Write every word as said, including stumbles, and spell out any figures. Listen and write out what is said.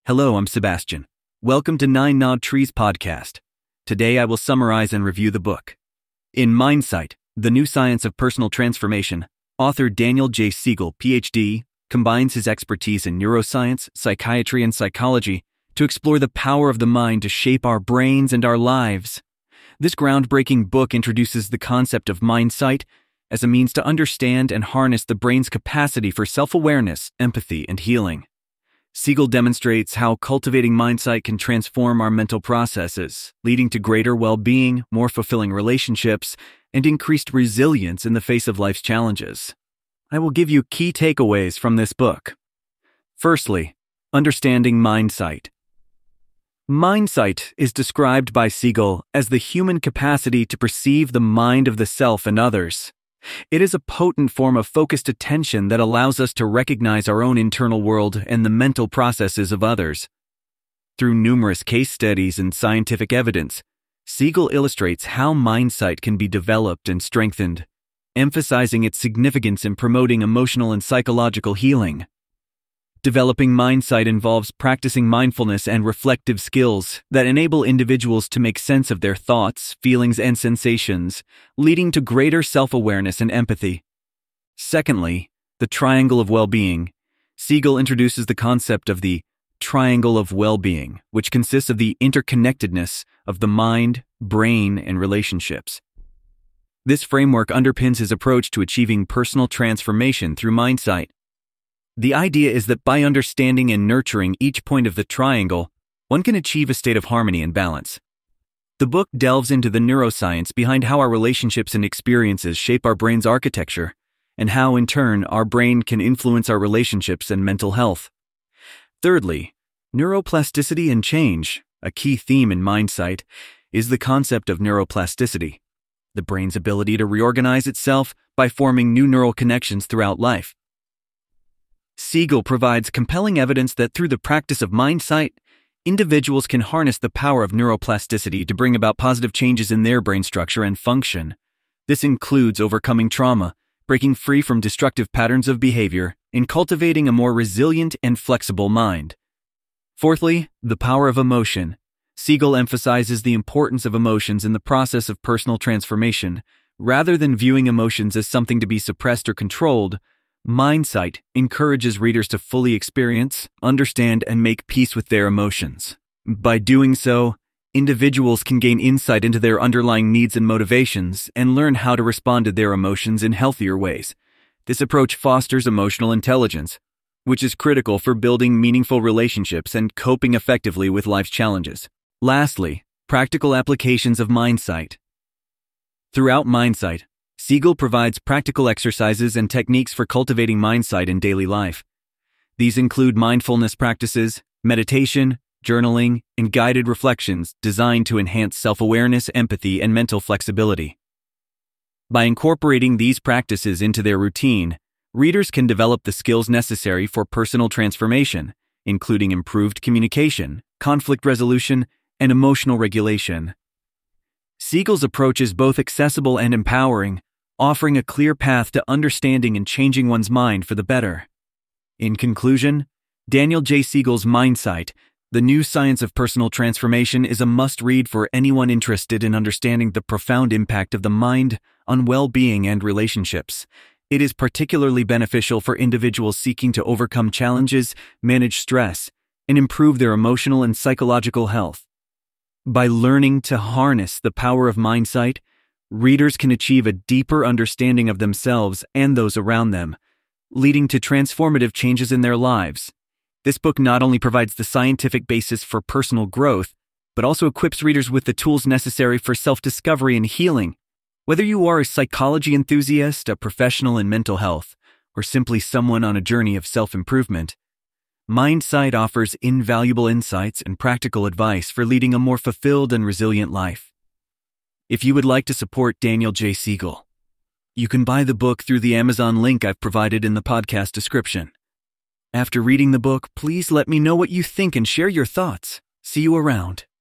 Hello, I'm Sebastian. Welcome to Nine Gnawed Trees podcast. Today I will summarize and review the book. In Mindsight, The New Science of Personal Transformation, author Daniel J. Siegel, P H D, combines his expertise in neuroscience, psychiatry, and psychology to explore the power of the mind to shape our brains and our lives. This groundbreaking book introduces the concept of mindsight as a means to understand and harness the brain's capacity for self-awareness, empathy, and healing. Siegel demonstrates how cultivating mindsight can transform our mental processes, leading to greater well-being, more fulfilling relationships, and increased resilience in the face of life's challenges. I will give you key takeaways from this book. Firstly, understanding mindsight. Mindsight is described by Siegel as the human capacity to perceive the mind of the self and others. It is a potent form of focused attention that allows us to recognize our own internal world and the mental processes of others. Through numerous case studies and scientific evidence, Siegel illustrates how mindsight can be developed and strengthened, emphasizing its significance in promoting emotional and psychological healing. Developing mindsight involves practicing mindfulness and reflective skills that enable individuals to make sense of their thoughts, feelings, and sensations, leading to greater self-awareness and empathy. Secondly, the triangle of well-being. Siegel introduces the concept of the triangle of well-being, which consists of the interconnectedness of the mind, brain, and relationships. This framework underpins his approach to achieving personal transformation through mindsight. The idea is that by understanding and nurturing each point of the triangle, one can achieve a state of harmony and balance. The book delves into the neuroscience behind how our relationships and experiences shape our brain's architecture, and how, in turn, our brain can influence our relationships and mental health. Thirdly, neuroplasticity and change. A key theme in Mindsight is the concept of neuroplasticity, the brain's ability to reorganize itself by forming new neural connections throughout life. Siegel provides compelling evidence that through the practice of mindsight, individuals can harness the power of neuroplasticity to bring about positive changes in their brain structure and function. This includes overcoming trauma, breaking free from destructive patterns of behavior, and cultivating a more resilient and flexible mind. Fourthly, the power of emotion. Siegel emphasizes the importance of emotions in the process of personal transformation. Rather than viewing emotions as something to be suppressed or controlled, Mindsight encourages readers to fully experience, understand, and make peace with their emotions. By doing so, individuals can gain insight into their underlying needs and motivations and learn how to respond to their emotions in healthier ways. This approach fosters emotional intelligence, which is critical for building meaningful relationships and coping effectively with life's challenges. Lastly, practical applications of Mindsight. Throughout Mindsight, Siegel provides practical exercises and techniques for cultivating mindsight in daily life. These include mindfulness practices, meditation, journaling, and guided reflections designed to enhance self-awareness, empathy, and mental flexibility. By incorporating these practices into their routine, readers can develop the skills necessary for personal transformation, including improved communication, conflict resolution, and emotional regulation. Siegel's approach is both accessible and empowering, offering a clear path to understanding and changing one's mind for the better. In conclusion, Daniel J. Siegel's Mindsight, The New Science of Personal Transformation is a must-read for anyone interested in understanding the profound impact of the mind on well-being and relationships. It is particularly beneficial for individuals seeking to overcome challenges, manage stress, and improve their emotional and psychological health. By learning to harness the power of mindsight, readers can achieve a deeper understanding of themselves and those around them, leading to transformative changes in their lives. This book not only provides the scientific basis for personal growth, but also equips readers with the tools necessary for self-discovery and healing. Whether you are a psychology enthusiast, a professional in mental health, or simply someone on a journey of self-improvement, Mindsight offers invaluable insights and practical advice for leading a more fulfilled and resilient life. If you would like to support Daniel J. Siegel, you can buy the book through the Amazon link I've provided in the podcast description. After reading the book, please let me know what you think and share your thoughts. See you around.